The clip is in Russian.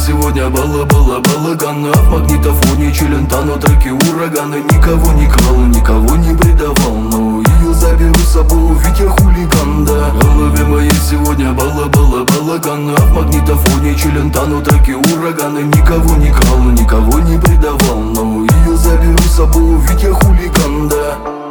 сегодня балаган, а в магнитофоне Челентано, треки ураганы. Никого не крал, никого не предавал, но ее заберу с собой, ведь я хулиган, да. В голове моей сегодня балаган, а в магнитофоне Челентано, треки ураганы. Никого не крал, никого не предавал, но ее заберу с собой, ведь я хулиган, да.